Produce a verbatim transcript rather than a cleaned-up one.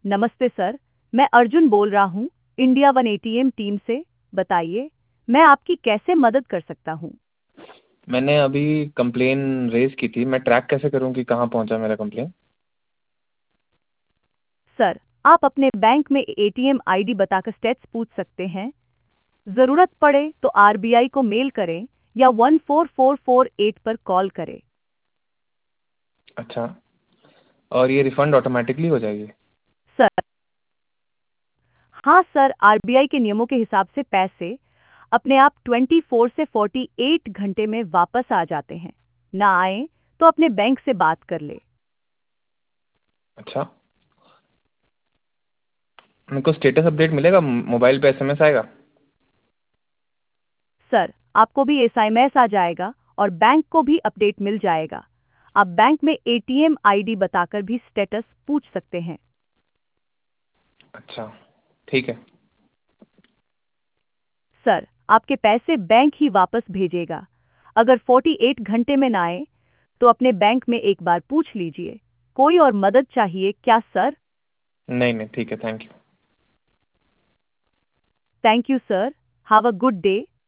नमस्ते सर, मैं अर्जुन बोल रहा हूँ, इंडिया वन एटीएम टीम से। बताइए, मैं आपकी कैसे मदद कर सकता हूँ? मैंने अभी कंप्लेन रेज़ की थी। मैं ट्रैक कैसे करूँ कि कहाँ पहुँचा मेरा कंप्लेन? सर, आप अपने बैंक में एटीएम आईडी बताकर स्टेट्स पूछ सकते हैं। ज़रूरत पड़े तो आरबीआई को मेल करें या one four four four eight पर कॉल करें। अच्छा, और ये रिफ़ंड ऑटोमैटिकली हो जाएगी? सर, हाँ सर, आरबीआई के नियमों के हिसाब से पैसे अपने आप ट्वेंटी फोर से फोर्टी एट घंटे में वापस आ जाते हैं। ना आए तो अपने बैंक से बात कर ले। अच्छा, मेरे को स्टेटस अपडेट मिलेगा? मोबाइल पे एसएमएस आएगा? सर, आपको भी एसएमएस आ जाएगा और बैंक को भी अपडेट मिल जाएगा। आप बैंक में एटीएम आईडी बताकर भी स्टेटस पूछ सकते हैं। अच्छा, ठीक है। सर, आपके पैसे बैंक ही वापस भेजेगा। अगर फोर्टी एट घंटे में ना आए तो अपने बैंक में एक बार पूछ लीजिए। कोई और मदद चाहिए क्या सर? नहीं, नहीं, ठीक है, thank you. Thank you sir. Have a good day.